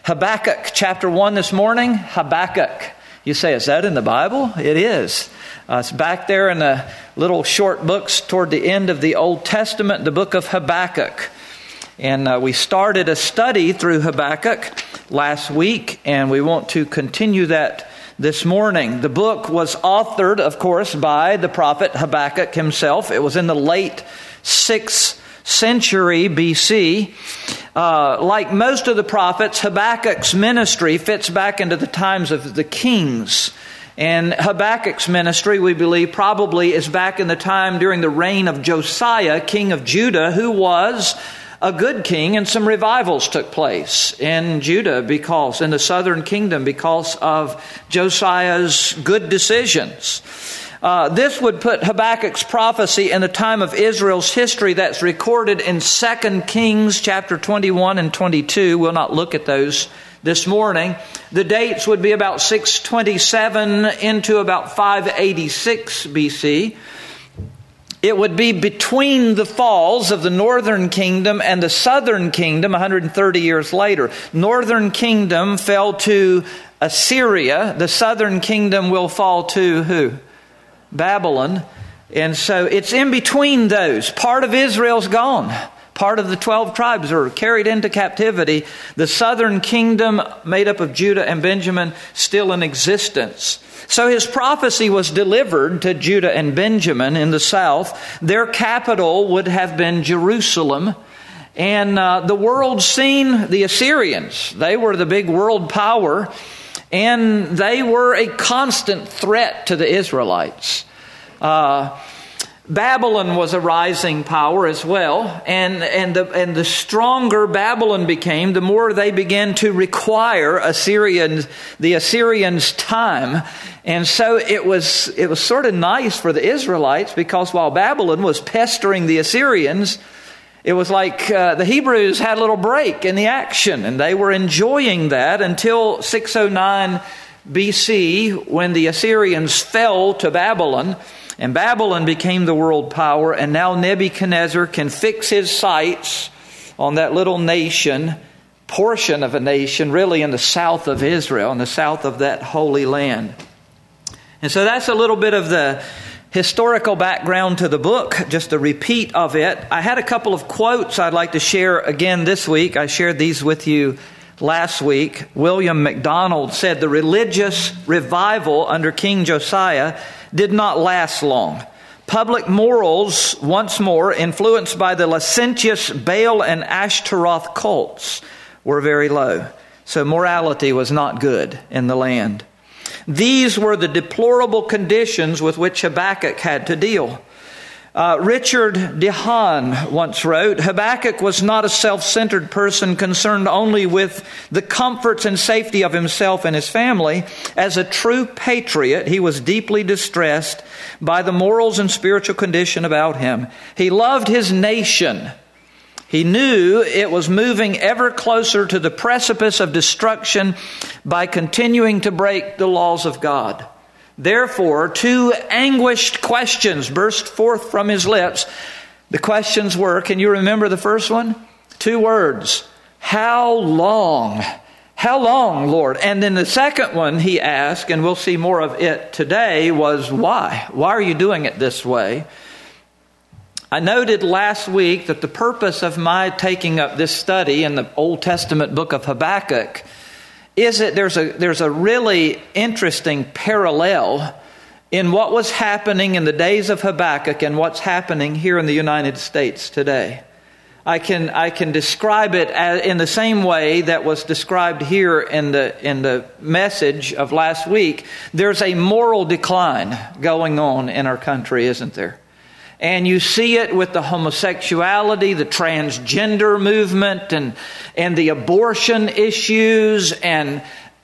Habakkuk chapter 1 this morning. Habakkuk. You say, is that in the Bible? It is. It's back there in the little short books toward the end of the Old Testament, the book of Habakkuk. And we started a study through Habakkuk last week, and we want to continue that this morning. The book was authored, of course, by the prophet Habakkuk himself. It was in the late 6th century BC. Like most of the prophets, Habakkuk's ministry fits back into the times of the kings. And Habakkuk's ministry, we believe, probably is back in the time during the reign of Josiah, king of Judah, who was a good king, and some revivals took place in Judah because, in the southern kingdom, because of Josiah's good decisions. This would put Habakkuk's prophecy in the time of Israel's history that's recorded in 2 Kings chapter 21 and 22. We'll not look at those this morning. The dates would be about 627 into about 586 BC. It would be between the falls of the northern kingdom and the southern kingdom 130 years later. Northern kingdom fell to Assyria. The southern kingdom will fall to who? Babylon. And so it's in between those. Part of Israel's gone. Part of the 12 tribes are carried into captivity. The southern kingdom, made up of Judah and Benjamin, still in existence. So his prophecy was delivered to Judah and Benjamin in the south. Their capital would have been Jerusalem. And the world seen the Assyrians. They were the big world power. And they were a constant threat to the Israelites. Babylon was a rising power as well, and the stronger Babylon became, the more they began to require the Assyrians' time. And so it was sort of nice for the Israelites, because while Babylon was pestering the Assyrians, it was like the Hebrews had a little break in the action, and they were enjoying that until 609 BC, when the Assyrians fell to Babylon. And Babylon became the world power, and now Nebuchadnezzar can fix his sights on that little nation, portion of a nation, really in the south of Israel, in the south of that holy land. And so that's a little bit of the historical background to the book, just a repeat of it. I had a couple of quotes I'd like to share again this week. I shared these with you last week. William MacDonald said, "The religious revival under King Josiah did not last long. Public morals, once more influenced by the licentious Baal and Ashtaroth cults, were very low. So morality was not good in the land. These were the deplorable conditions with which Habakkuk had to deal." Richard DeHaan once wrote, "Habakkuk was not a self-centered person concerned only with the comforts and safety of himself and his family. As a true patriot, he was deeply distressed by the morals and spiritual condition about him. He loved his nation. He knew it was moving ever closer to the precipice of destruction by continuing to break the laws of God. Therefore, two anguished questions burst forth from his lips. The questions were, can you remember the first one? 2 words. How long? How long, Lord? And then the second one he asked, and we'll see more of it today, was why? Why are you doing it this way? I noted last week that the purpose of my taking up this study in the Old Testament book of Habakkuk is that there's a really interesting parallel in what was happening in the days of Habakkuk and what's happening here in the United States today. I can describe it in the same way that was described here in the message of last week. There's a moral decline going on in our country, isn't there? And you see it with the homosexuality, the transgender movement, and the abortion issues, and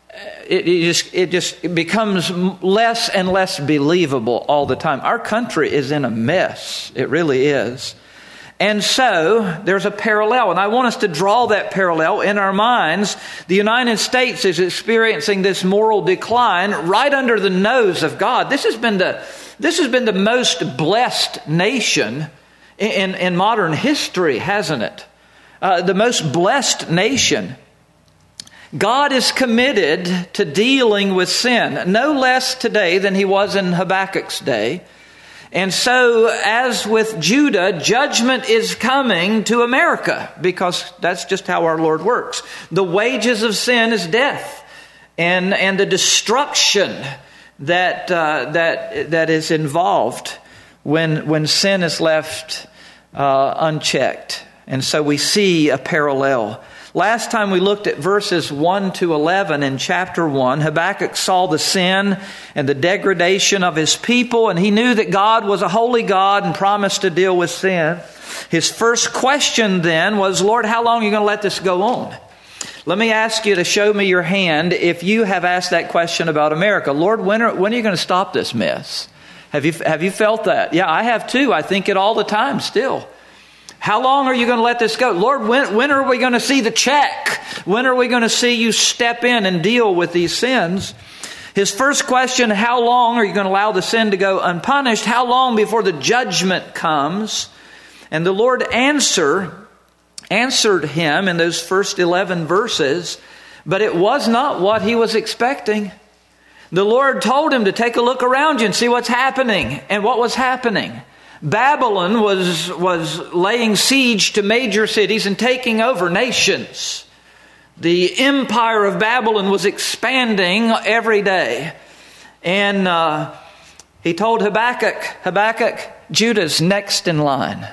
it just becomes less and less believable all the time. Our country is in a mess. It really is. And so there's a parallel, and I want us to draw that parallel in our minds. The United States is experiencing this moral decline right under the nose of God. This has been the most blessed nation in modern history, hasn't it? The most blessed nation. God is committed to dealing with sin, no less today than he was in Habakkuk's day. And so, as with Judah, judgment is coming to America, because that's just how our Lord works. The wages of sin is death, and the destruction that is involved when sin is left unchecked. And so we see a parallel. Last time we looked at verses 1 to 11 in chapter 1. Habakkuk saw the sin and the degradation of his people, and he knew that God was a holy God and promised to deal with sin. His first question then was, Lord, how long are you going to let this go on? Let me ask you to show me your hand if you have asked that question about America. Lord, when are you going to stop this mess? Have you felt that? Yeah, I have too. I think it all the time still. How long are you going to let this go? Lord, when are we going to see the check? When are we going to see you step in and deal with these sins? His first question, how long are you going to allow the sin to go unpunished? How long before the judgment comes? And the Lord answered him in those first 11 verses, but it was not what he was expecting. The Lord told him to take a look around you and see what's happening. And what was happening? Babylon was laying siege to major cities and taking over nations. The empire of Babylon was expanding every day. And he told Habakkuk, Judah's next in line.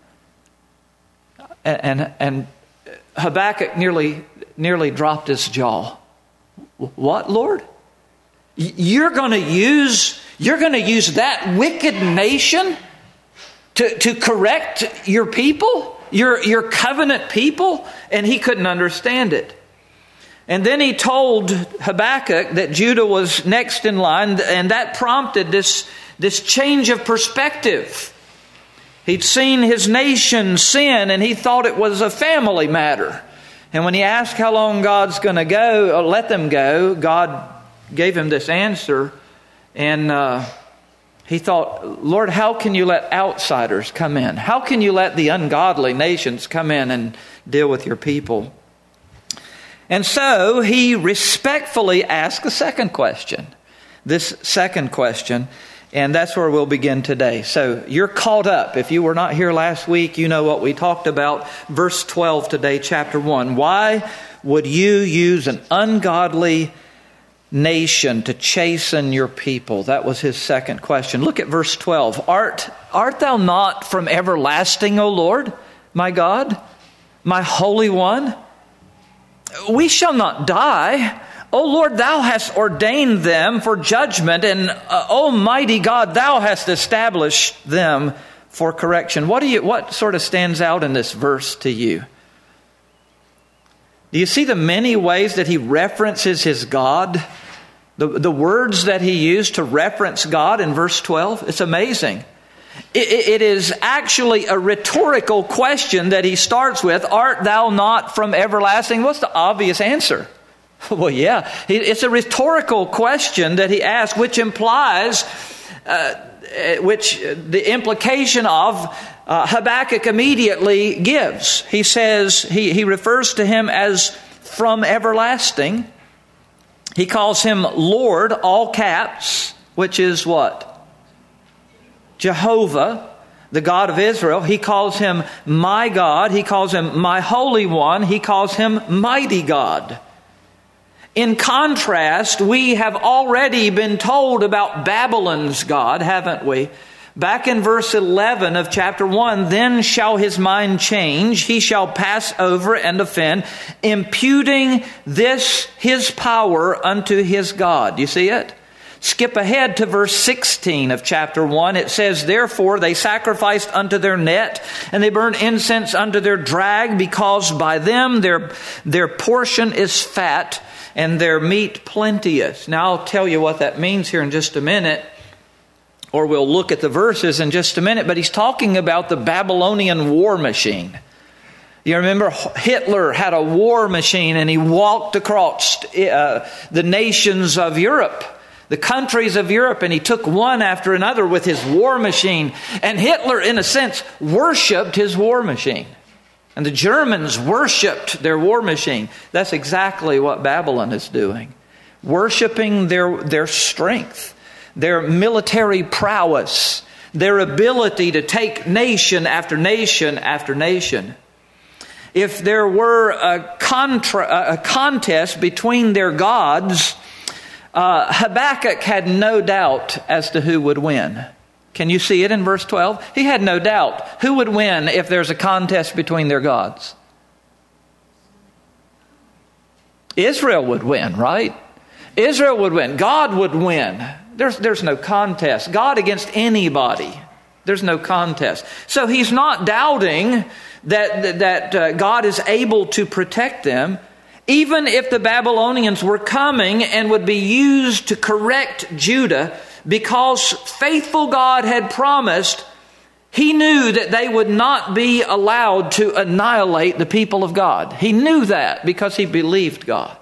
And Habakkuk nearly dropped his jaw. What, Lord? You're going to use that wicked nation to correct your people, your covenant people? And he couldn't understand it. And then he told Habakkuk that Judah was next in line, and that prompted this change of perspective. He'd seen his nation sin, and he thought it was a family matter. And when he asked how long God's going to go, or let them go, God gave him this answer. And he thought, Lord, how can you let outsiders come in? How can you let the ungodly nations come in and deal with your people? And so he respectfully asked a second question. This second question, and that's where we'll begin today. So you're caught up. If you were not here last week, you know what we talked about. Verse 12 today, chapter 1. Why would you use an ungodly nation to chasten your people? That was his second question. Look at verse 12. Art thou not from everlasting, O Lord, my God, my Holy One? We shall not die. O Lord, thou hast ordained them for judgment, and Almighty God, thou hast established them for correction. What sort of stands out in this verse to you? Do you see the many ways that he references his God? The words that he used to reference God in verse 12? It's amazing. It is actually a rhetorical question that he starts with. Art thou not from everlasting? What's the obvious answer? Well, yeah. It's a rhetorical question that he asks, which implies, which the implication of Habakkuk immediately gives. He says, he refers to him as from everlasting. He calls him Lord, all caps, which is what? Jehovah, the God of Israel. He calls him my God. He calls him my Holy One. He calls him mighty God. In contrast, we have already been told about Babylon's God, haven't we? Back in verse 11 of chapter 1, then shall his mind change, he shall pass over and offend, imputing this his power unto his God. You see it? Skip ahead to verse 16 of chapter 1. It says, therefore they sacrificed unto their net, and they burned incense unto their drag, because by them their portion is fat, and their meat plenteous. Now I'll tell you what that means here in just a minute, or we'll look at the verses in just a minute, but he's talking about the Babylonian war machine. You remember Hitler had a war machine, and he walked across the nations of Europe, the countries of Europe, and he took one after another with his war machine. And Hitler, in a sense, worshipped his war machine. And the Germans worshipped their war machine. That's exactly what Babylon is doing. Worshiping their strength, their military prowess, their ability to take nation after nation after nation. If there were a contest between their gods, Habakkuk had no doubt as to who would win. Can you see it in verse 12? He had no doubt. Who would win if there's a contest between their gods? Israel would win, right? Israel would win. God would win. There's no contest. God against anybody. There's no contest. So he's not doubting that God is able to protect them. Even if the Babylonians were coming and would be used to correct Judah, because faithful God had promised, he knew that they would not be allowed to annihilate the people of God. He knew that because he believed God.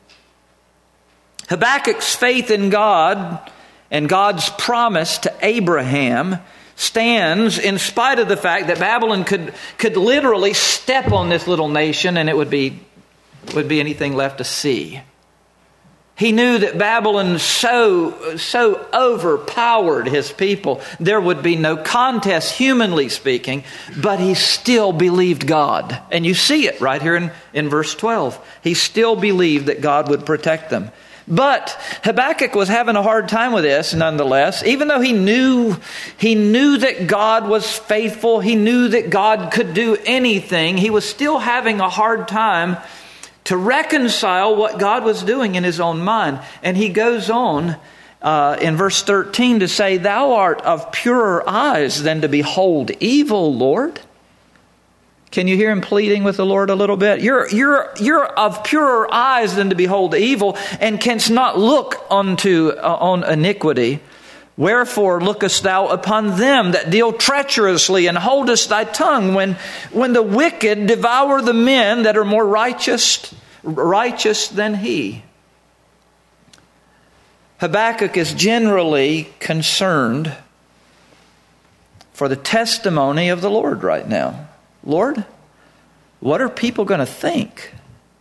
Habakkuk's faith in God and God's promise to Abraham stands in spite of the fact that Babylon could literally step on this little nation and it would be anything left to see. He knew that Babylon so overpowered his people, there would be no contest, humanly speaking, but he still believed God. And you see it right here in verse 12. He still believed that God would protect them. But Habakkuk was having a hard time with this nonetheless. Even though he knew that God was faithful, he knew that God could do anything, he was still having a hard time to reconcile what God was doing in his own mind. And he goes on in verse 13 to say, "Thou art of purer eyes than to behold evil, Lord." Can you hear him pleading with the Lord a little bit? You're of purer eyes than to behold evil, and canst not look on iniquity. Wherefore lookest thou upon them that deal treacherously, and holdest thy tongue when the wicked devour the men that are more righteous than he? Habakkuk is generally concerned for the testimony of the Lord right now. Lord, what are people going to think?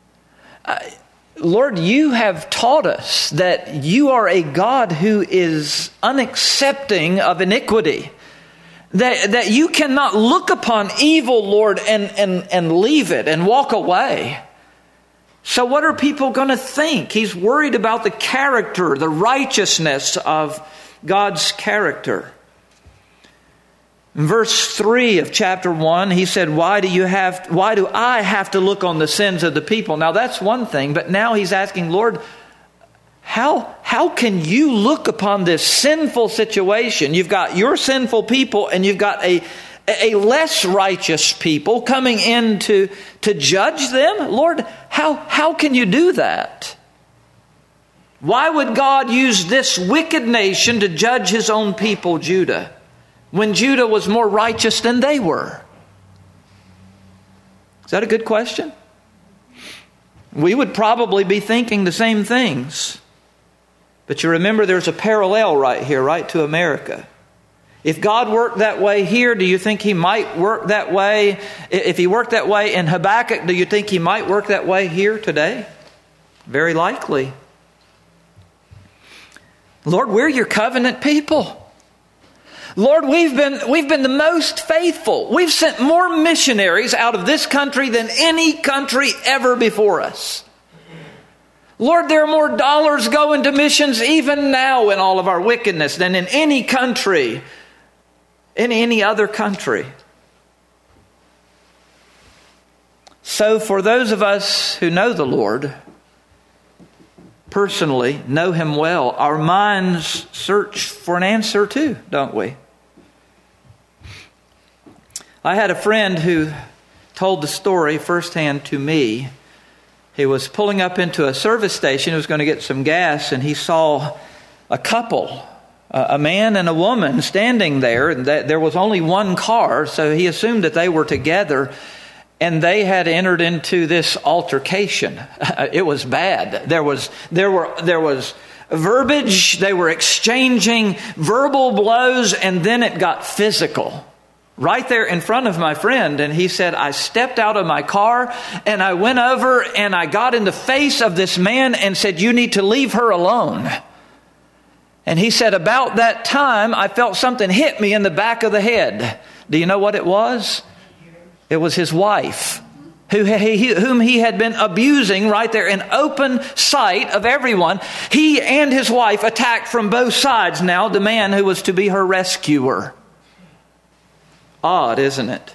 Lord, you have taught us that you are a God who is unaccepting of iniquity. That you cannot look upon evil, Lord, and leave it and walk away. So what are people going to think? He's worried about the character, the righteousness of God's character. In verse 3 of chapter 1, he said, why do I have to look on the sins of the people? Now that's one thing, but now he's asking, Lord, how can you look upon this sinful situation? You've got your sinful people and you've got a less righteous people coming in to judge them? Lord, how can you do that? Why would God use this wicked nation to judge his own people, Judah, when Judah was more righteous than they were? Is that a good question? We would probably be thinking the same things. But you remember there's a parallel right here, right to America. If God worked that way here, do you think he might work that way? If he worked that way in Habakkuk, do you think he might work that way here today? Very likely. Lord, we're your covenant people. Lord, we've been the most faithful. We've sent more missionaries out of this country than any country ever before us. Lord, there are more dollars going to missions even now in all of our wickedness than in any country, in any other country. So for those of us who know the Lord personally, know him well, our minds search for an answer too, don't we? I had a friend who told the story firsthand to me. He was pulling up into a service station. He was going to get some gas, and he saw a couple, a man and a woman, standing there. There was only one car, so he assumed that they were together, and they had entered into this altercation. It was bad. There was verbiage. They were exchanging verbal blows, and then it got physical. right there in front of my friend. And he said, I stepped out of my car and I went over and I got in the face of this man and said, you need to leave her alone. And he said, about that time, I felt something hit me in the back of the head. Do you know what it was? It was his wife, whom he had been abusing right there in open sight of everyone. He and his wife attacked from both sides now the man who was to be her rescuer. Odd, isn't it?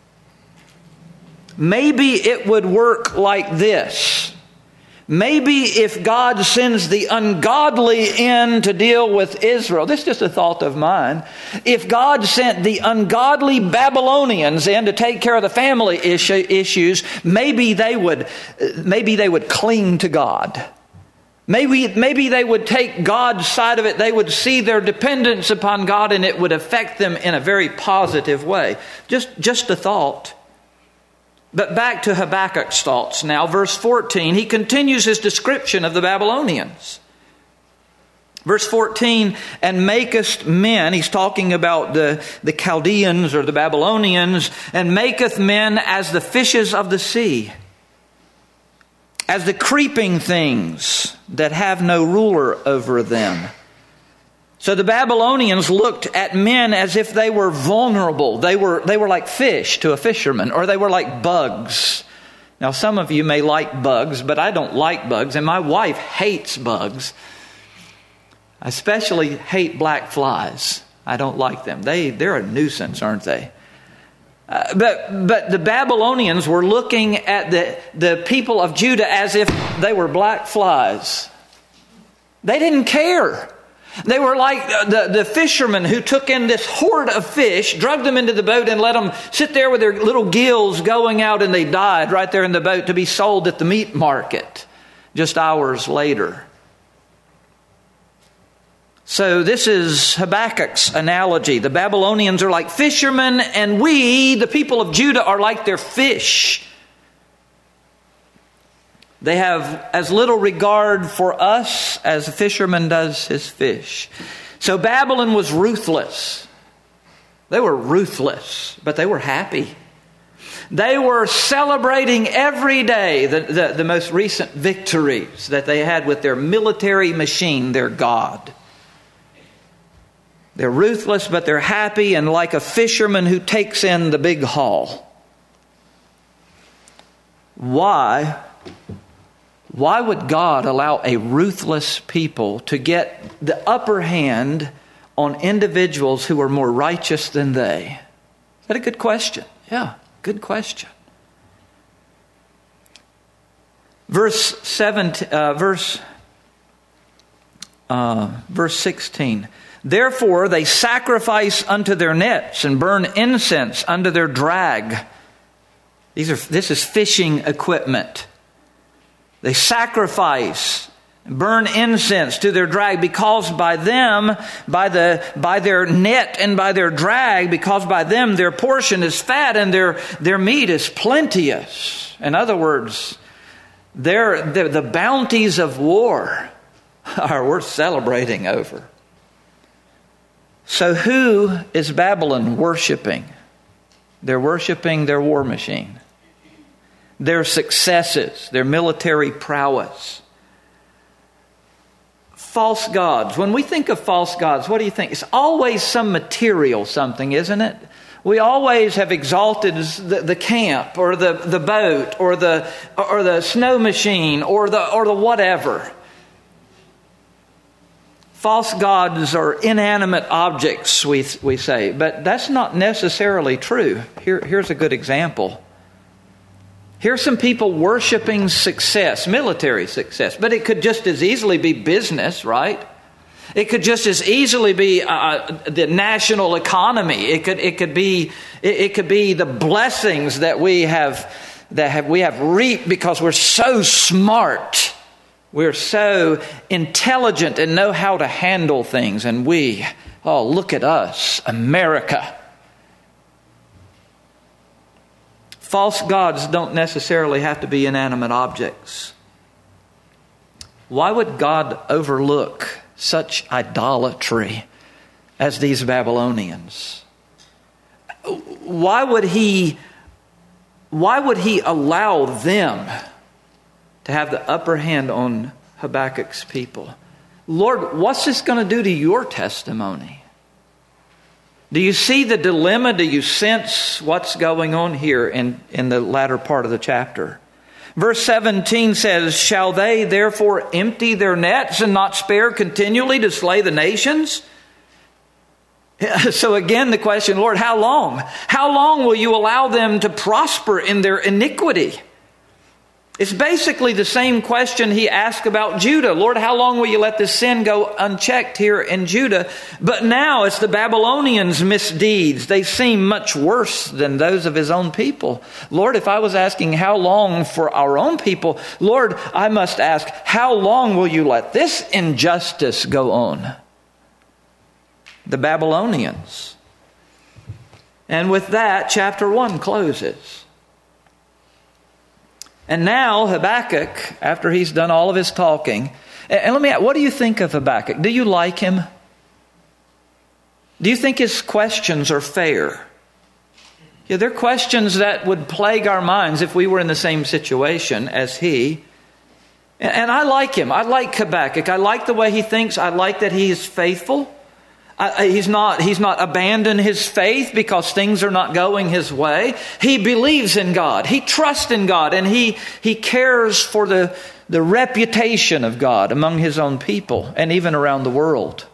Maybe it would work like this. Maybe if God sends the ungodly in to deal with Israel, this is just a thought of mine. If God sent the ungodly Babylonians in to take care of the family issues, maybe they would cling to God. Maybe they would take God's side of it. They would see their dependence upon God, and it would affect them in a very positive way. Just a thought. But back to Habakkuk's thoughts now. Verse 14, he continues his description of the Babylonians. Verse 14, and makest men, he's talking about the Chaldeans or the Babylonians, and maketh men as the fishes of the sea, as the creeping things that have no ruler over them. So the Babylonians looked at men as if they were vulnerable. They were like fish to a fisherman, or they were like bugs. Now, some of you may like bugs, but I don't like bugs, and my wife hates bugs. I especially hate black flies. I don't like them. They're a nuisance, aren't they? But the Babylonians were looking at the people of Judah as if they were black flies. They didn't care. They were like the fishermen who took in this horde of fish, dragged them into the boat and let them sit there with their little gills going out, and they died right there in the boat to be sold at the meat market just hours later. So this is Habakkuk's analogy. The Babylonians are like fishermen, and we, the people of Judah, are like their fish. They have as little regard for us as a fisherman does his fish. So Babylon was ruthless. They were ruthless, but they were happy. They were celebrating every day the most recent victories that they had with their military machine, their God. They're ruthless, but they're happy, and like a fisherman who takes in the big haul. Why would God allow a ruthless people to get the upper hand on individuals who are more righteous than they? Is that a good question? Yeah, good question. Verse 16. Therefore they sacrifice unto their nets and burn incense unto their drag. This is fishing equipment. They sacrifice, burn incense to their drag, because by them, by their net and by their drag, because by them their portion is fat and their meat is plenteous. In other words, the bounties of war are worth celebrating over. So who is Babylon worshiping? They're worshiping their war machine, their successes, their military prowess. False gods. When we think of false gods, what do you think? It's always some material something, isn't it? We always have exalted the camp or the boat or the snow machine or the whatever. False gods are inanimate objects, we say, but that's not necessarily true. Here's a good example. Here's some people worshiping success, military success, but it could just as easily be business, right? It could just as easily be the national economy. It could be the blessings that we have reaped because we're so smart. We're so intelligent and know how to handle things. And look at us, America. False gods don't necessarily have to be inanimate objects. Why would God overlook such idolatry as these Babylonians? why would he allow them to have the upper hand on Habakkuk's people? Lord, what's this going to do to your testimony? Do you see the dilemma? Do you sense what's going on here in the latter part of the chapter? Verse 17 says, "Shall they therefore empty their nets and not spare continually to slay the nations?" So again, the question, Lord, how long? How long will you allow them to prosper in their iniquity? It's basically the same question he asked about Judah. Lord, how long will you let this sin go unchecked here in Judah? But now it's the Babylonians' misdeeds. They seem much worse than those of his own people. Lord, if I was asking how long for our own people, Lord, I must ask, how long will you let this injustice go on? The Babylonians. And with that, chapter 1 closes. And now Habakkuk, after he's done all of his talking, and let me ask, what do you think of Habakkuk? Do you like him? Do you think his questions are fair? Yeah, they're questions that would plague our minds if we were in the same situation as he. And I like him. I like Habakkuk. I like the way he thinks. I like that he is faithful. He's not abandoned his faith because things are not going his way. He believes in God. He trusts in God. And he cares for the reputation of God among his own people and even around the world.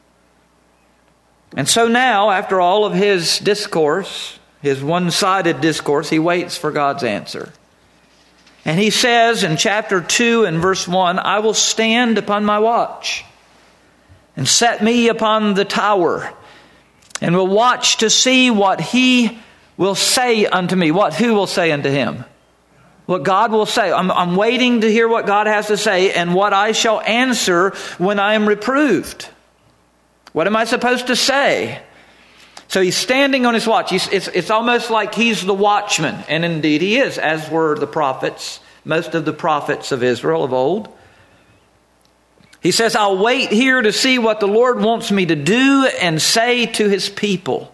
And so now, after all of his discourse, his one-sided discourse, he waits for God's answer. And he says in chapter 2 and verse 1, "I will stand upon my watch and set me upon the tower, and will watch to see what he will say unto me." Who will say unto him? What God will say. I'm waiting to hear what God has to say and what I shall answer when I am reproved. What am I supposed to say? So he's standing on his watch. It's almost like he's the watchman. And indeed he is, as were the prophets, most of the prophets of Israel of old. He says, "I'll wait here to see what the Lord wants me to do and say to his people,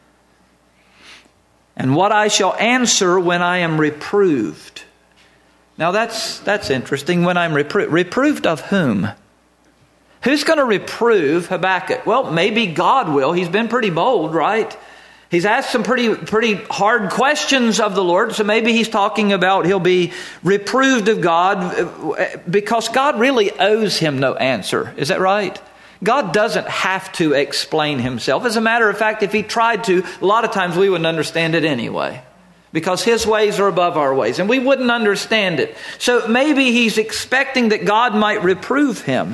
and what I shall answer when I am reproved." Now that's interesting. When I'm reproved. Reproved of whom? Who's going to reprove Habakkuk? Well, maybe God will. He's been pretty bold, right? He's asked some pretty hard questions of the Lord. So maybe he's talking about he'll be reproved of God because God really owes him no answer. Is that right? God doesn't have to explain himself. As a matter of fact, if he tried to, a lot of times we wouldn't understand it anyway, because his ways are above our ways and we wouldn't understand it. So maybe he's expecting that God might reprove him.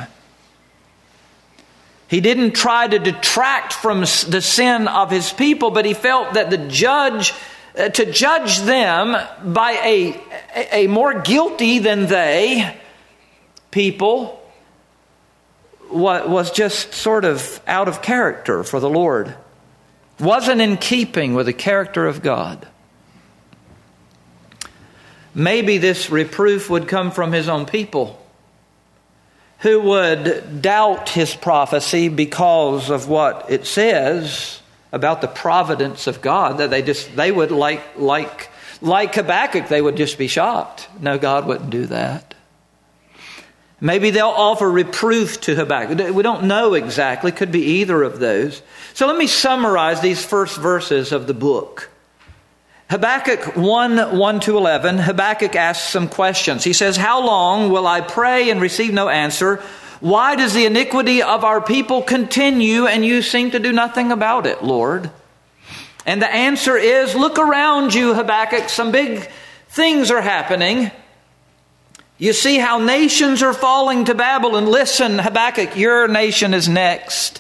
He didn't try to detract from the sin of his people, but he felt that to judge them by a more guilty than they people was just sort of out of character for the Lord. Wasn't in keeping with the character of God. Maybe this reproof would come from his own people, who would doubt his prophecy because of what it says about the providence of God, that they would like Habakkuk, they would just be shocked. No, God wouldn't do that. Maybe they'll offer reproof to Habakkuk. We don't know exactly. Could be either of those. So let me summarize these first verses of the book. Habakkuk 1:1-11, Habakkuk asks some questions. He says, "How long will I pray and receive no answer? Why does the iniquity of our people continue and you seem to do nothing about it, Lord?" And the answer is, look around you, Habakkuk. Some big things are happening. You see how nations are falling to Babylon. Listen, Habakkuk, your nation is next.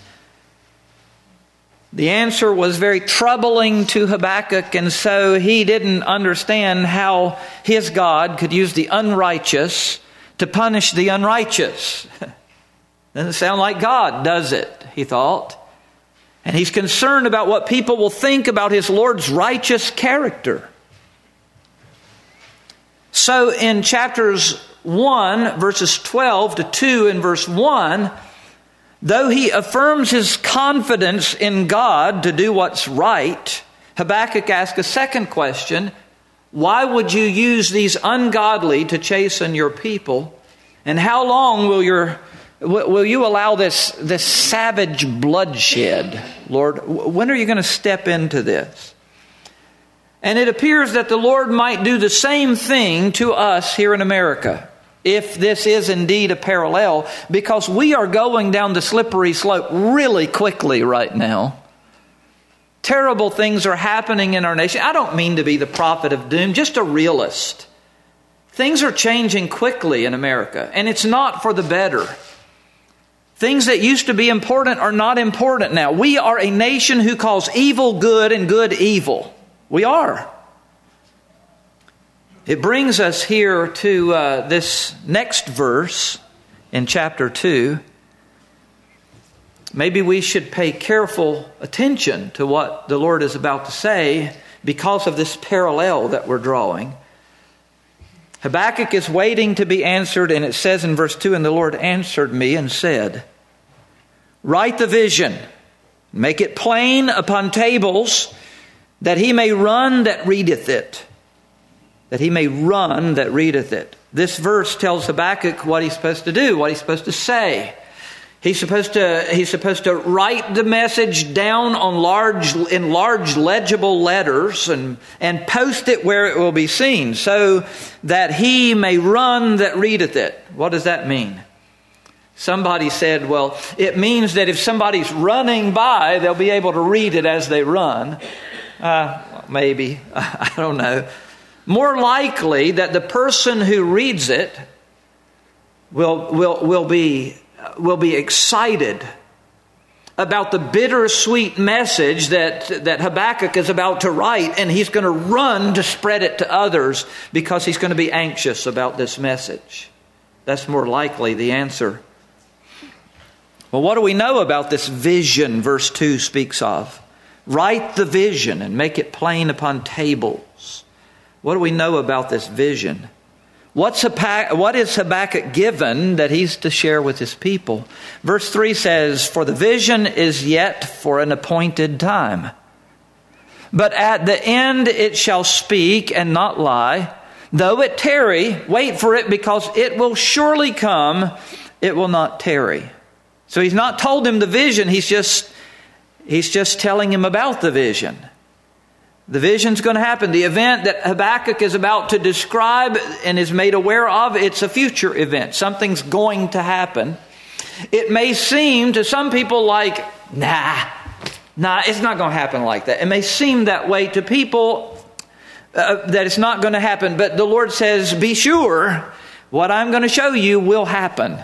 The answer was very troubling to Habakkuk, and so he didn't understand how his God could use the unrighteous to punish the unrighteous. Doesn't sound like God, does it? He thought. And he's concerned about what people will think about his Lord's righteous character. So in chapters 1, verses 12-2 and verse 1, though he affirms his confidence in God to do what's right, Habakkuk asks a second question. Why would you use these ungodly to chasten your people? And how long will you allow this savage bloodshed, Lord? When are you going to step into this? And it appears that the Lord might do the same thing to us here in America, if this is indeed a parallel, because we are going down the slippery slope really quickly right now. Terrible things are happening in our nation. I don't mean to be the prophet of doom, just a realist. Things are changing quickly in America, and it's not for the better. Things that used to be important are not important now. We are a nation who calls evil good and good evil. We are. It brings us here to this next verse in chapter 2. Maybe we should pay careful attention to what the Lord is about to say because of this parallel that we're drawing. Habakkuk is waiting to be answered, and it says in verse 2, "And the Lord answered me and said, Write the vision, make it plain upon tables, that he may run that readeth it." That he may run that readeth it. This verse tells Habakkuk what he's supposed to do, what he's supposed to say. He's supposed to write the message down in large legible letters and post it where it will be seen, so that he may run that readeth it. What does that mean? Somebody said, well, it means that if somebody's running by, they'll be able to read it as they run. Maybe. I don't know. More likely that the person who reads it will be excited about the bittersweet message that Habakkuk is about to write, and he's going to run to spread it to others because he's going to be anxious about this message. That's more likely the answer. Well, what do we know about this vision verse 2 speaks of? Write the vision and make it plain upon tables. What do we know about this vision? What is Habakkuk given that he's to share with his people? Verse 3 says, "For the vision is yet for an appointed time. But at the end it shall speak and not lie. Though it tarry, wait for it, because it will surely come. It will not tarry." So he's not told him the vision. He's just telling him about the vision. The vision's going to happen. The event that Habakkuk is about to describe and is made aware of, it's a future event. Something's going to happen. It may seem to some people like, nah, it's not going to happen like that. It may seem that way to people that it's not going to happen. But the Lord says, be sure, what I'm going to show you will happen.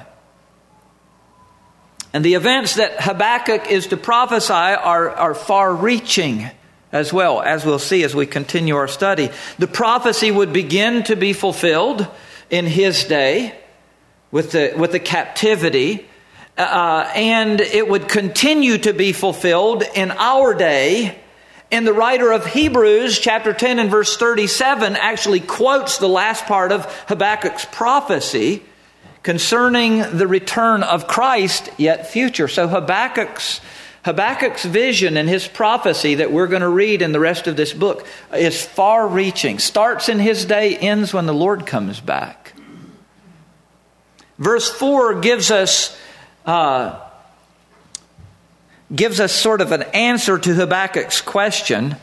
And the events that Habakkuk is to prophesy are far-reaching as well, as we'll see as we continue our study. The prophecy would begin to be fulfilled in his day with the captivity, and it would continue to be fulfilled in our day. And the writer of Hebrews, chapter 10 and verse 37, actually quotes the last part of Habakkuk's prophecy concerning the return of Christ, yet future. So Habakkuk's vision and his prophecy that we're going to read in the rest of this book is far-reaching. Starts in his day, ends when the Lord comes back. Verse 4 gives us sort of an answer to Habakkuk's question.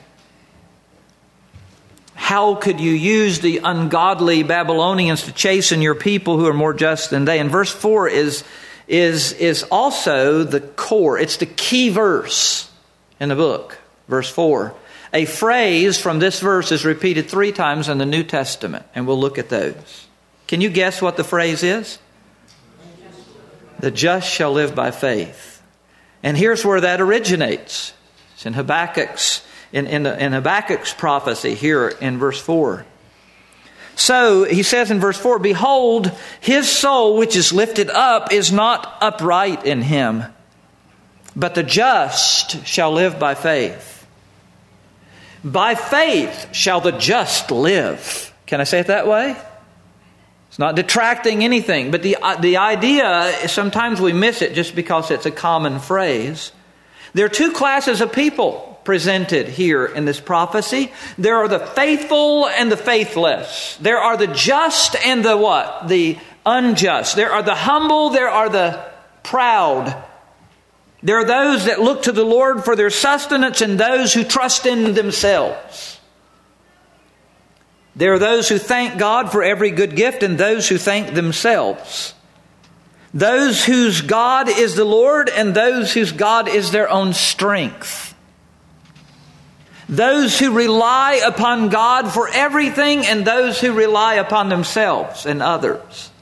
How could you use the ungodly Babylonians to chasten your people who are more just than they? And verse 4 is also the core. It's the key verse in the book. Verse 4. A phrase from this verse is repeated 3 times in the New Testament, and we'll look at those. Can you guess what the phrase is? The just shall live by faith. And here's where that originates. It's in Habakkuk's prophecy here in verse 4. So he says in verse 4, "Behold, his soul which is lifted up is not upright in him, but the just shall live by faith." By faith shall the just live. Can I say it that way? It's not detracting anything, but the idea, sometimes we miss it just because it's a common phrase. There are 2 classes of people presented here in this prophecy. There are the faithful and the faithless. There are the just and the what? The unjust. There are the humble, there are the proud. There are those that look to the Lord for their sustenance and those who trust in themselves. There are those who thank God for every good gift and those who thank themselves. Those whose God is the Lord and those whose God is their own strength. Those who rely upon God for everything and those who rely upon themselves and others.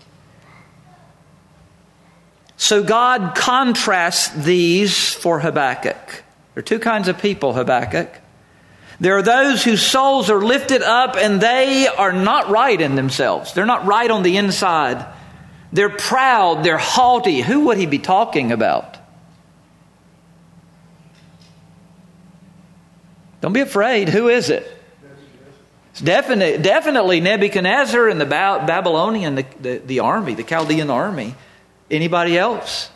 So God contrasts these for Habakkuk. There are two kinds of people, Habakkuk. There are those whose souls are lifted up and they are not right in themselves. They're not right on the inside. They're proud, they're haughty. Who would he be talking about? Don't be afraid. Who is it? It's definitely Nebuchadnezzar and the Babylonian, the army, the Chaldean army. Anybody else?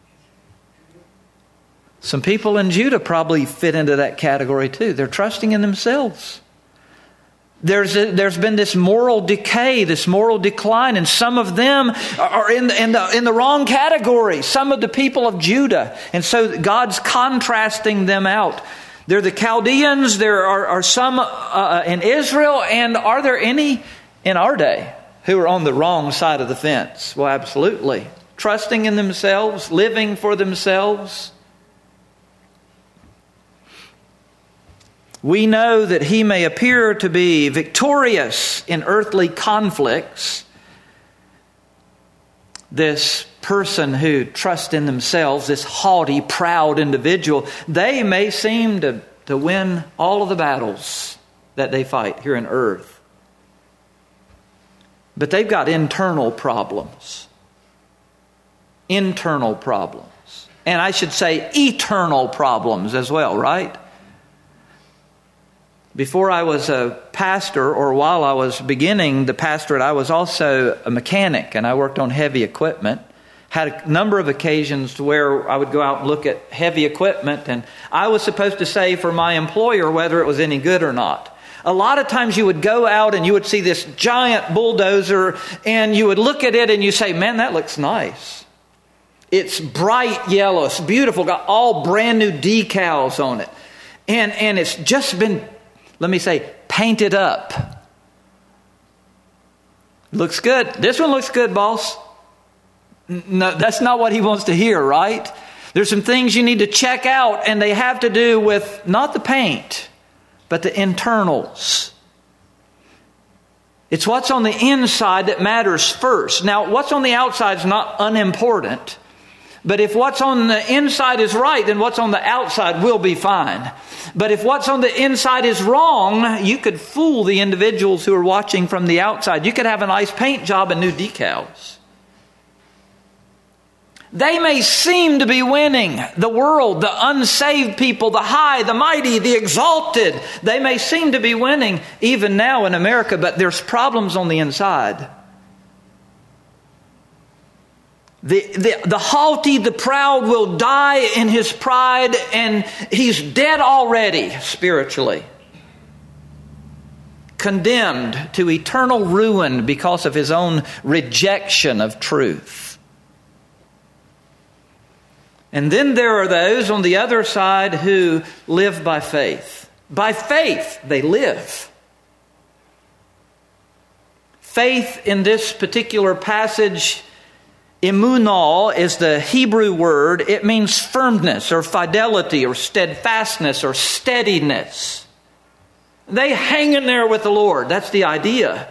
Some people in Judah probably fit into that category too. They're trusting in themselves. There's been this moral decay, this moral decline, and some of them are in the wrong category. Some of the people of Judah, and so God's contrasting them out. They're the Chaldeans. There are some in Israel, and are there any in our day who are on the wrong side of the fence? Well, absolutely. Trusting in themselves, living for themselves. We know that he may appear to be victorious in earthly conflicts. This person who trusts in themselves, this haughty, proud individual, they may seem to win all of the battles that they fight here on earth. But they've got internal problems. Internal problems. And I should say eternal problems as well, right? Before I was a pastor, or while I was beginning the pastorate, I was also a mechanic and I worked on heavy equipment. Had a number of occasions to where I would go out and look at heavy equipment, and I was supposed to say for my employer whether it was any good or not. A lot of times you would go out and you would see this giant bulldozer and you would look at it and you say, man, that looks nice. It's bright yellow, it's beautiful, got all brand new decals on it. And it's just been, let me say, painted up. Looks good. This one looks good, boss. No, that's not what he wants to hear, right? There's some things you need to check out, and they have to do with not the paint, but the internals. It's what's on the inside that matters first. Now, what's on the outside is not unimportant. But if what's on the inside is right, then what's on the outside will be fine. But if what's on the inside is wrong, you could fool the individuals who are watching from the outside. You could have a nice paint job and new decals. They may seem to be winning. The world, the unsaved people, the high, the mighty, the exalted, they may seem to be winning even now in America, but there's problems on the inside. The haughty, the proud will die in his pride, and he's dead already spiritually. Condemned to eternal ruin because of his own rejection of truth. And then there are those on the other side who live by faith. By faith they live. Faith in this particular passage, Emunah, is the Hebrew word. It means firmness or fidelity or steadfastness or steadiness. They hang in there with the Lord. That's the idea.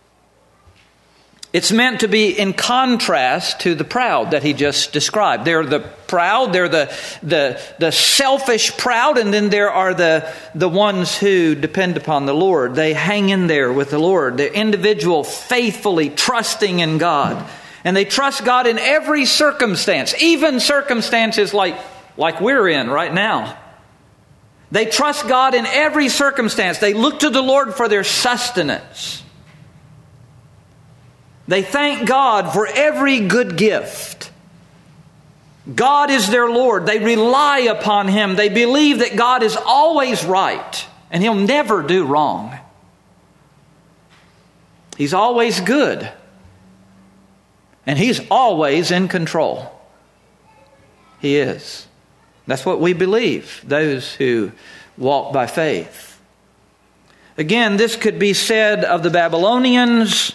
It's meant to be in contrast to the proud that he just described. They're the proud, they're the selfish proud, and then there are the ones who depend upon the Lord. They hang in there with the Lord. The individual faithfully trusting in God. And they trust God in every circumstance, even circumstances like we're in right now. They trust God in every circumstance. They look to the Lord for their sustenance. They thank God for every good gift. God is their Lord. They rely upon Him. They believe that God is always right and He'll never do wrong. He's always good. And He's always in control. He is. That's what we believe, those who walk by faith. Again, this could be said of the Babylonians.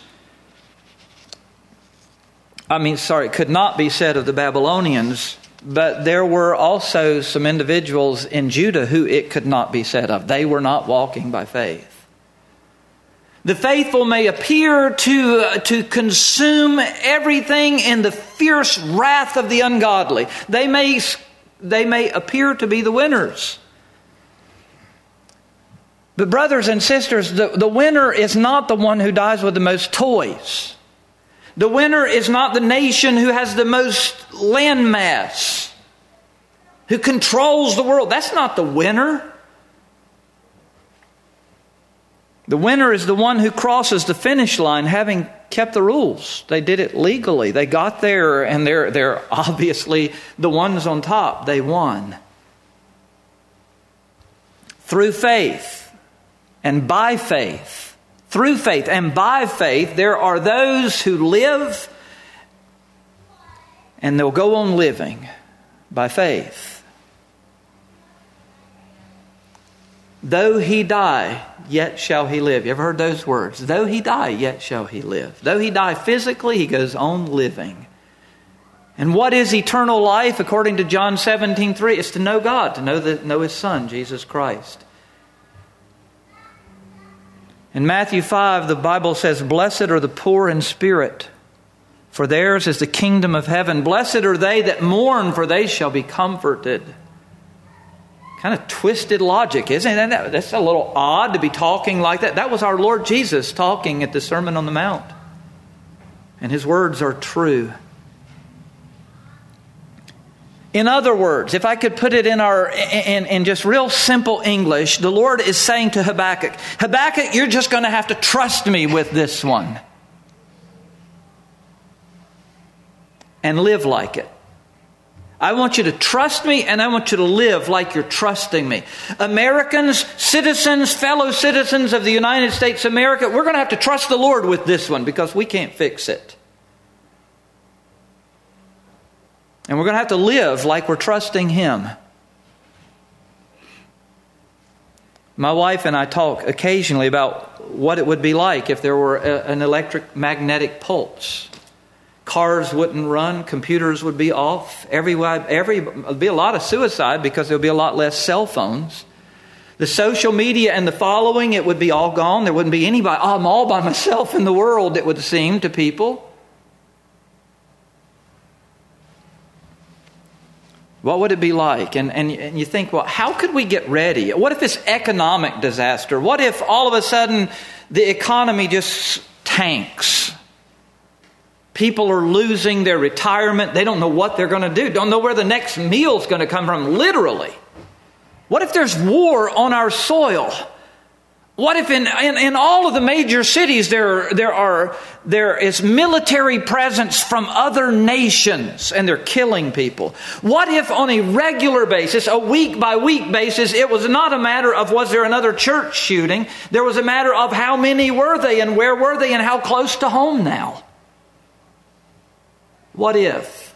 It could not be said of the Babylonians, but there were also some individuals in Judah who it could not be said of. They were not walking by faith. The faithful may appear to consume everything in the fierce wrath of the ungodly. They may appear to be the winners. But brothers and sisters, the winner is not the one who dies with the most toys. The winner is not the nation who has the most landmass, who controls the world. That's not the winner. The winner is the one who crosses the finish line having kept the rules. They did it legally. They got there and they're obviously the ones on top. They won. Through faith and by faith. Through faith and by faith, there are those who live and they'll go on living by faith. Though he die, yet shall he live. You ever heard those words? Though he die, yet shall he live. Though he die physically, he goes on living. And what is eternal life? According to John 17:3, it's to know God, to know His Son, Jesus Christ. In Matthew 5, the Bible says, "Blessed are the poor in spirit, for theirs is the kingdom of heaven. Blessed are they that mourn, for they shall be comforted." Kind of twisted logic, isn't it? That's a little odd to be talking like that. That was our Lord Jesus talking at the Sermon on the Mount. And His words are true. In other words, if I could put it in just real simple English, the Lord is saying to Habakkuk, Habakkuk, you're just going to have to trust me with this one. And live like it. I want you to trust me and I want you to live like you're trusting me. Americans, citizens, fellow citizens of the United States of America, we're going to have to trust the Lord with this one because we can't fix it. And we're going to have to live like we're trusting Him. My wife and I talk occasionally about what it would be like if there were an electromagnetic pulse. Cars wouldn't run, computers would be off. There'd be a lot of suicide because there'll be a lot less cell phones. The social media and the following, it would be all gone. There wouldn't be anybody. Oh, I'm all by myself in the world, it would seem to people. What would it be like? And you think, well, how could we get ready? What if it's economic disaster? What if all of a sudden the economy just tanks? People are losing their retirement. They don't know what they're going to do. Don't know where the next meal's going to come from, literally. What if there's war on our soil? What if in all of the major cities there is military presence from other nations and they're killing people? What if on a regular basis, a week by week basis, it was not a matter of was there another church shooting? There was a matter of how many were they and where were they and how close to home now? What if?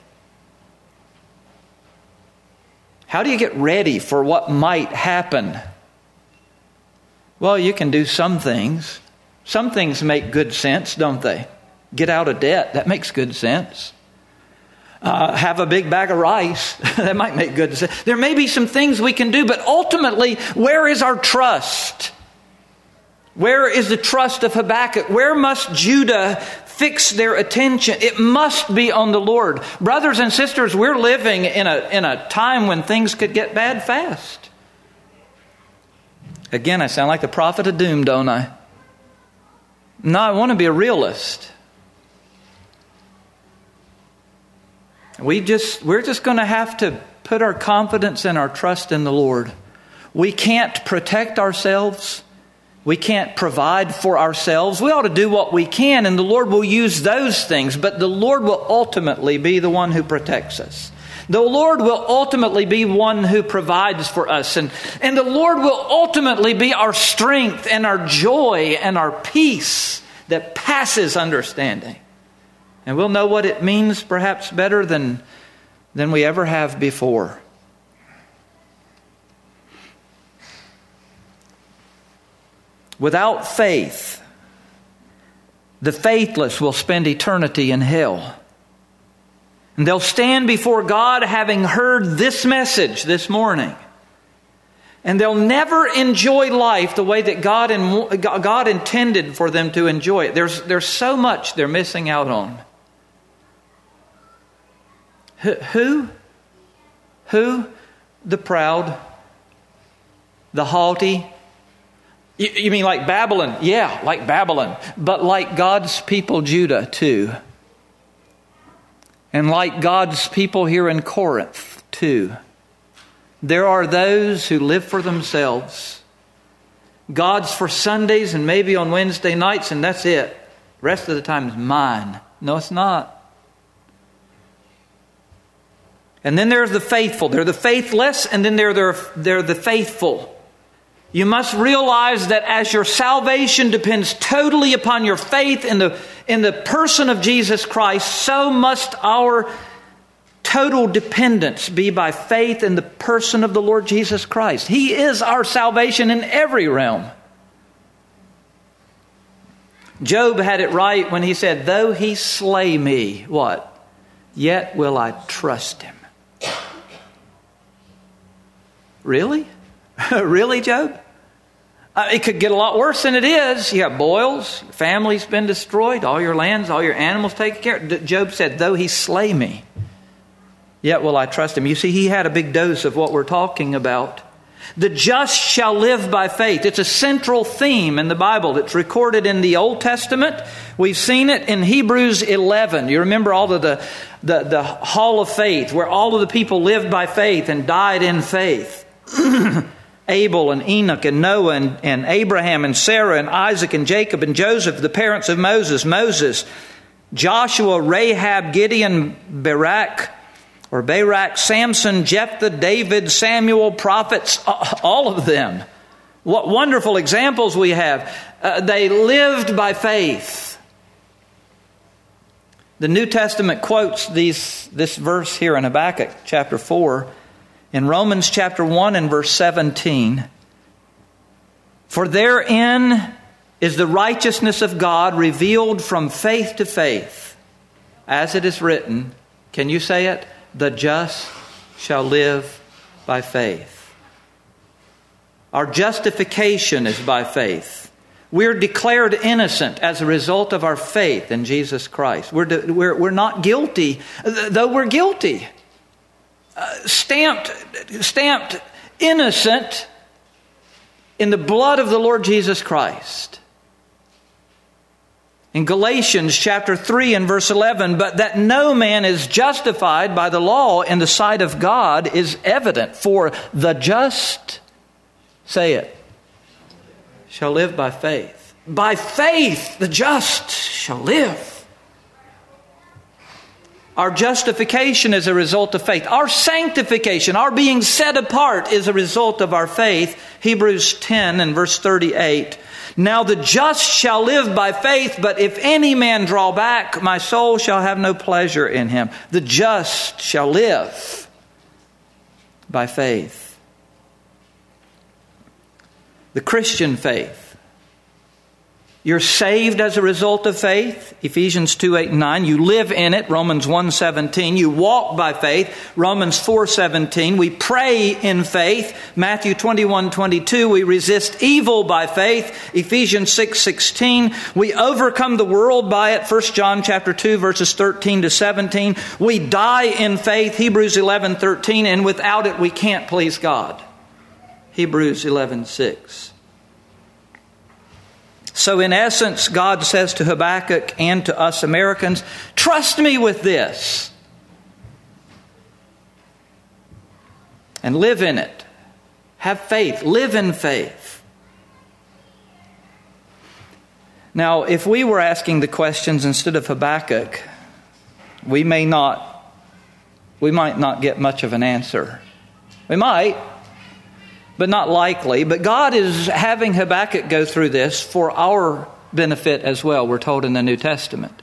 How do you get ready for what might happen? Well, you can do some things. Some things make good sense, don't they? Get out of debt. That makes good sense. Have a big bag of rice. That might make good sense. There may be some things we can do, but ultimately, where is our trust? Where is the trust of Habakkuk? Where must Judah fix their attention? It must be on the Lord. Brothers and sisters, we're living in a time when things could get bad fast. Again, I sound like the prophet of doom, don't I? No, I want to be a realist. We're just going to have to put our confidence and our trust in the Lord. We can't protect ourselves. We can't provide for ourselves. We ought to do what we can, and the Lord will use those things. But the Lord will ultimately be the one who protects us. The Lord will ultimately be one who provides for us. And the Lord will ultimately be our strength and our joy and our peace that passes understanding. And we'll know what it means perhaps better than we ever have before. Without faith, the faithless will spend eternity in hell. And they'll stand before God having heard this message this morning. And they'll never enjoy life the way that God intended for them to enjoy it. There's so much they're missing out on. Who? The proud, the haughty. You mean like Babylon? Yeah, like Babylon. But like God's people, Judah, too. And like God's people here in Corinth, too. There are those who live for themselves. God's for Sundays and maybe on Wednesday nights, and that's it. The rest of the time is mine. No, it's not. And then there's the faithful. They're the faithless, and then they're the faithful. You must realize that as your salvation depends totally upon your faith in the person of Jesus Christ, so must our total dependence be by faith in the person of the Lord Jesus Christ. He is our salvation in every realm. Job had it right when he said, though he slay me, what? Yet will I trust him. Really? Really, Job? It could get a lot worse than it is. You have boils, your family's been destroyed, all your lands, all your animals taken care of. Job said, though he slay me, yet will I trust him. You see, he had a big dose of what we're talking about. The just shall live by faith. It's a central theme in the Bible. It's recorded in the Old Testament. We've seen it in Hebrews 11. You remember all of the hall of faith, where all of the people lived by faith and died in faith. Abel and Enoch and Noah and Abraham and Sarah and Isaac and Jacob and Joseph, the parents of Moses, Joshua, Rahab, Gideon, Barak, Samson, Jephthah, David, Samuel, prophets, all of them. What wonderful examples we have. They lived by faith. The New Testament quotes this verse here in Habakkuk chapter 4. In Romans chapter 1 and verse 17, for therein is the righteousness of God revealed from faith to faith. As it is written, can you say it? The just shall live by faith. Our justification is by faith. We're declared innocent as a result of our faith in Jesus Christ. We're not guilty, though we're guilty. Stamped innocent in the blood of the Lord Jesus Christ. In Galatians chapter 3 and verse 11, but that no man is justified by the law in the sight of God is evident, for the just, say it, shall live by faith. By faith the just shall live. Our justification is a result of faith. Our sanctification, our being set apart, is a result of our faith. Hebrews 10 and verse 38. Now the just shall live by faith, but if any man draw back, my soul shall have no pleasure in him. The just shall live by faith. The Christian faith. You're saved as a result of faith, Ephesians 2, 8, and 9. You live in it, Romans 1, 17. You walk by faith, Romans 4, 17. We pray in faith, Matthew 21, 22. We resist evil by faith, Ephesians 6, 16. We overcome the world by it, 1 John chapter 2, verses 13 to 17. We die in faith, Hebrews 11, 13. And without it, we can't please God, Hebrews 11, 6. So in essence, God says to Habakkuk and to us Americans, trust me with this. And live in it. Have faith. Live in faith. Now, if we were asking the questions instead of Habakkuk, we may not we might not get much of an answer. We might, but not likely. But God is having Habakkuk go through this for our benefit as well, we're told in the New Testament.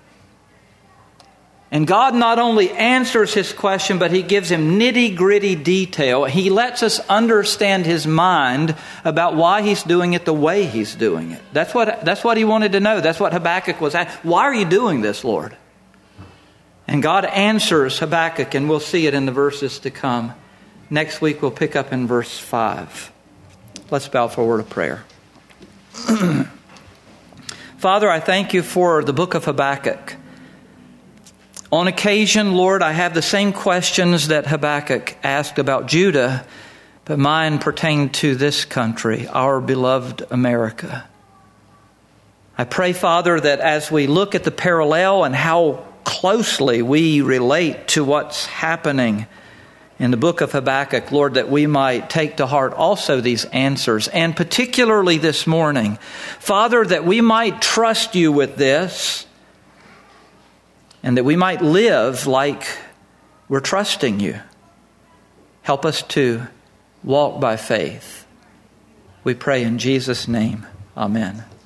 And God not only answers his question, but he gives him nitty-gritty detail. He lets us understand his mind about why he's doing it the way he's doing it. That's what he wanted to know. That's what Habakkuk was asking. Why are you doing this, Lord? And God answers Habakkuk, and we'll see it in the verses to come. Next week we'll pick up in verse 5. Let's bow for a word of prayer. Father, I thank you for the book of Habakkuk. On occasion, Lord, I have the same questions that Habakkuk asked about Judah, but mine pertain to this country, our beloved America. I pray, Father, that as we look at the parallel and how closely we relate to what's happening in the book of Habakkuk, Lord, that we might take to heart also these answers, and particularly this morning, Father, that we might trust you with this, and that we might live like we're trusting you. Help us to walk by faith. We pray in Jesus' name. Amen.